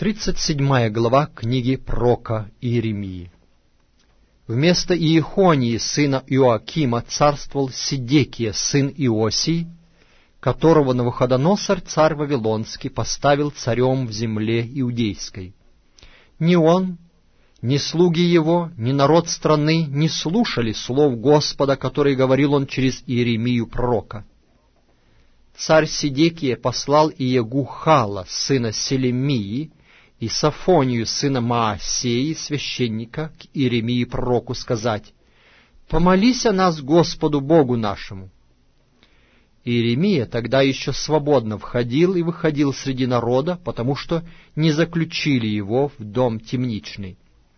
37 глава книги пророка Иеремии. Вместо Иехонии, сына Иоакима, царствовал Седекия, сын Иосии, которого Навуходоносор, царь Вавилонский, поставил царем в земле иудейской. Ни он, ни слуги его, ни народ страны не слушали слов Господа, которые говорил он через Иеремию пророка. Царь Седекия послал Иегухала, сына Селемии, и Сафонию, сына Маасеи, священника, к Иеремии пророку сказать: «Помолись о нас Господу Богу нашему». Иеремия тогда еще свободно входил и выходил среди народа, потому что не заключили его в дом темничный.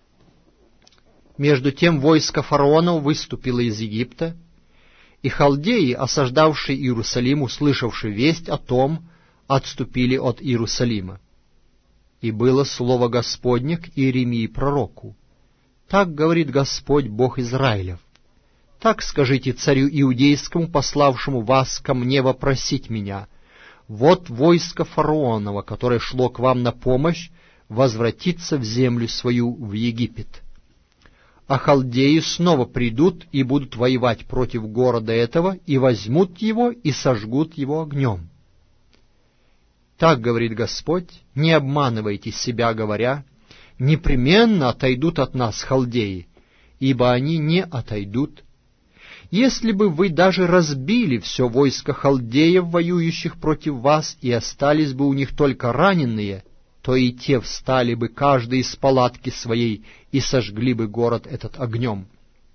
Между тем войско фараона выступило из Египта, и халдеи, осаждавшие Иерусалим, услышавшие весть о том, отступили от Иерусалима. И было слово Господне к Иеремии пророку: «Так говорит Господь, Бог Израилев: так скажите царю иудейскому, пославшему вас ко мне вопросить меня: вот войско фараонова, которое шло к вам на помощь, возвратится в землю свою, в Египет. А халдеи снова придут и будут воевать против города этого, и возьмут его, и сожгут его огнем. Так говорит Господь: не обманывайте себя, говоря: непременно отойдут от нас халдеи, ибо они не отойдут. Если бы вы даже разбили все войско халдеев, воюющих против вас, и остались бы у них только раненые, то и те встали бы каждый из палатки своей и сожгли бы город этот огнем».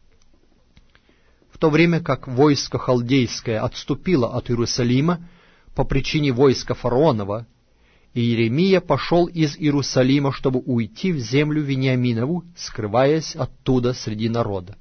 В то время как войско халдейское отступило от Иерусалима по причине войска фараонова, Иеремия пошел из Иерусалима, чтобы уйти в землю Вениаминову, скрываясь оттуда среди народа.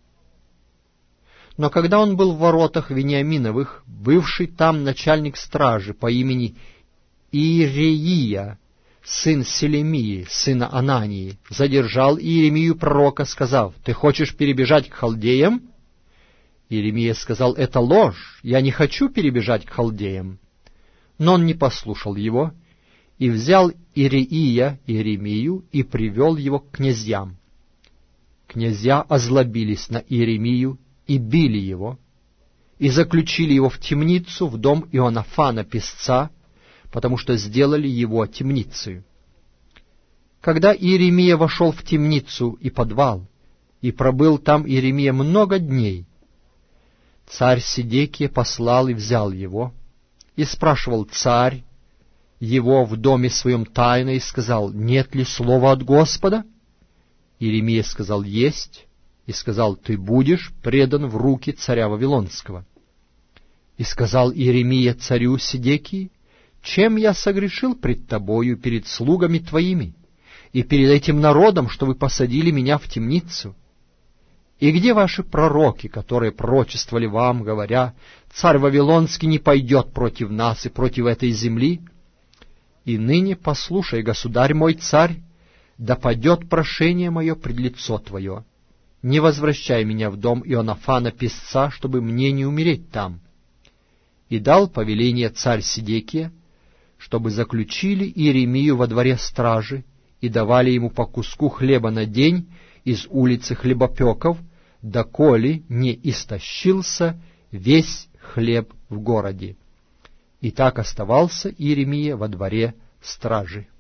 Но когда он был в воротах Вениаминовых, бывший там начальник стражи по имени Иереия, сын Селемии, сына Анании, задержал Иеремию пророка, сказав: «Ты хочешь перебежать к халдеям?» Иеремия сказал: «Это ложь, я не хочу перебежать к халдеям». Но он не послушал его, и взял Иереия Иеремию и привел его к князьям. Князья озлобились на Иеремию и били его, и заключили его в темницу, в дом Ионафана песца, потому что сделали его темницею. Когда Иеремия вошел в темницу и подвал, и пробыл там Иеремия много дней, царь Седекия послал и взял его, и спрашивал царь его в доме своем тайно, и сказал: «Нет ли слова от Господа?» Иеремия сказал: «Есть», и сказал: «Ты будешь предан в руки царя Вавилонского». И сказал Иеремия царю Седекии: «Чем я согрешил пред тобою, перед слугами твоими, и перед этим народом, что вы посадили меня в темницу? И где ваши пророки, которые пророчествовали вам, говоря: царь Вавилонский не пойдет против нас и против этой земли? И ныне послушай, государь мой царь, да падет прошение мое пред лицо твое. Не возвращай меня в дом Ионафана песца, чтобы мне не умереть там». И дал повеление царь Седекия, чтобы заключили Иеремию во дворе стражи и давали ему по куску хлеба на день из улицы хлебопеков, доколе не истощился весь хлеб в городе. И так оставался Иеремия во дворе стражи.